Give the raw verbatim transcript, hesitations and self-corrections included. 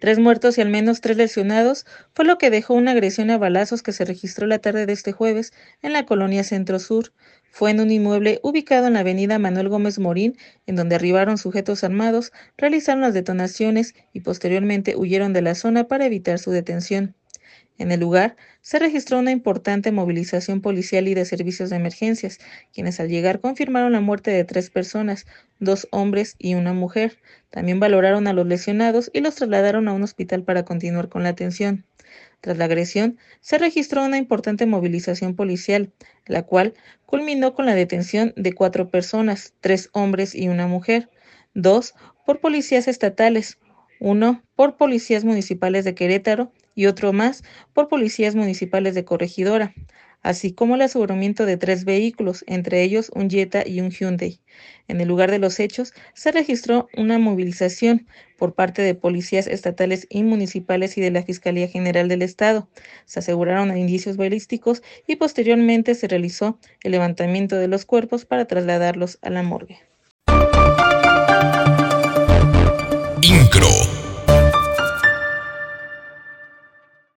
Tres muertos y al menos tres lesionados fue lo que dejó una agresión a balazos que se registró la tarde de este jueves en la colonia Centro Sur. Fue en un inmueble ubicado en la avenida Manuel Gómez Morín, en donde arribaron sujetos armados, realizaron las detonaciones y posteriormente huyeron de la zona para evitar su detención. En el lugar se registró una importante movilización policial y de servicios de emergencias, quienes al llegar confirmaron la muerte de tres personas, dos hombres y una mujer. También valoraron a los lesionados y los trasladaron a un hospital para continuar con la atención. Tras la agresión, se registró una importante movilización policial, la cual culminó con la detención de cuatro personas, tres hombres y una mujer, dos por policías estatales, uno por policías municipales de Querétaro y otro más por policías municipales de Corregidora, así como el aseguramiento de tres vehículos, entre ellos un Jetta y un Hyundai. En el lugar de los hechos se registró una movilización por parte de policías estatales y municipales y de la Fiscalía General del Estado. Se aseguraron indicios balísticos y posteriormente se realizó el levantamiento de los cuerpos para trasladarlos a la morgue.